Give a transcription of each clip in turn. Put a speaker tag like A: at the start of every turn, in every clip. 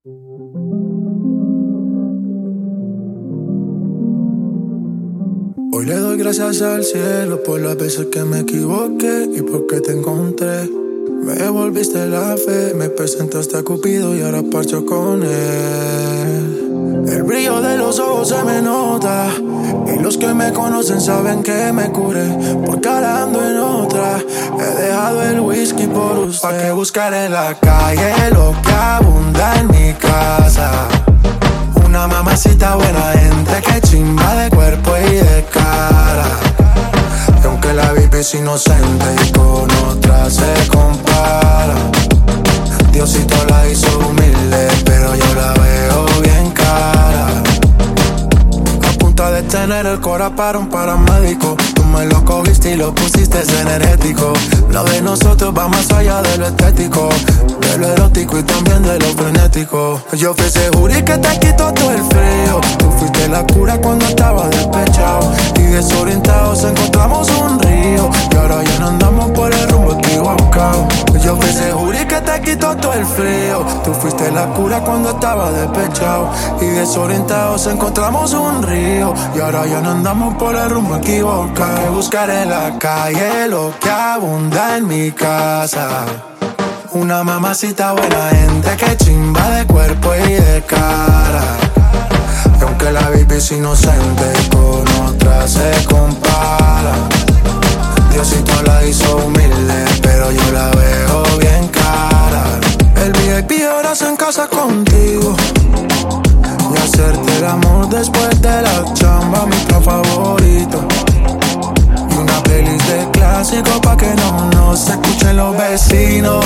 A: Hoy le doy gracias al cielo por las veces que me equivoqué y porque te encontré. Me devolviste la fe, me presentaste a Cupido y ahora parcho con él. El brillo de los ojos se me nota y los que me conocen saben que me curé, porque ahora ando en otra. He dejado el whisky por usted. ¿Pa' qué buscar en la calle lo que abunda en mi casa? Una mamacita buena gente que chimba de cuerpo y de cara. Y aunque la baby es inocente y con otra se compara, Diosito la hizo humilde, pero yo la veo bien cara. A punta de tener el cora para un paramédico, tú me lo cogiste y lo pusiste energético. Lo de nosotros va más allá de lo estético, de lo erótico y también de lo frenético. Yo fui ese jury que te quitó todo el frío. Tú fuiste la cura cuando estaba despechado y desorientados encontramos un río. Y ahora ya no andamos por el rumbo equivocado. Yo fui ese jury que te quitó todo el frío. Tú fuiste la cura cuando estaba despechado y desorientados encontramos un río. Y ahora ya no andamos por el rumbo equivocado. Que buscar en la calle lo que abunda en mi casa. Una mamacita buena gente que chimba de cuerpo y de cara. Y aunque la baby es inocente y con otra se compara, Diosito la hizo humilde, pero yo la veo bien cara. El VIP ahora se en casa contigo y hacerte el amor después de la chamba, mi plan favorito. Y una playlist de clásicos pa' que no nos escuchen los vecinos.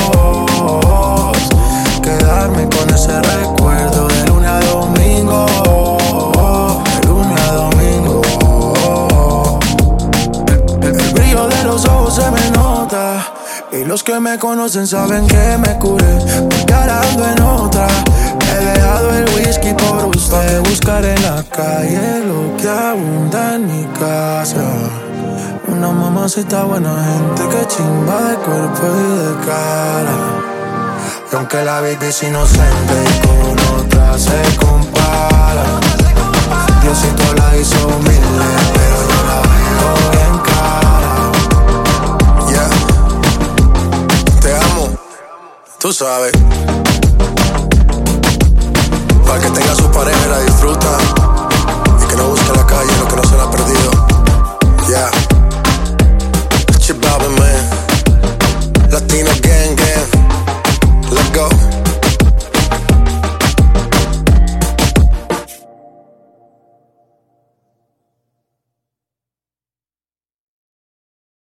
A: Quedarme con ese recuerdo de lunes a domingo, de lunes a domingo. El brillo de los ojos se me nota y los que me conocen saben que me curé, porque ahora ando en otra. He dejado el whisky por usted. Buscar en la calle lo que abunda en mi casa. Una mamacita buena gente que chimba de cuerpo y de cara. Y aunque la baby es inocente y con otra se compara, Diosito la hizo humilde, pero yo la veo bien cara. Yeah, te amo, tú sabes.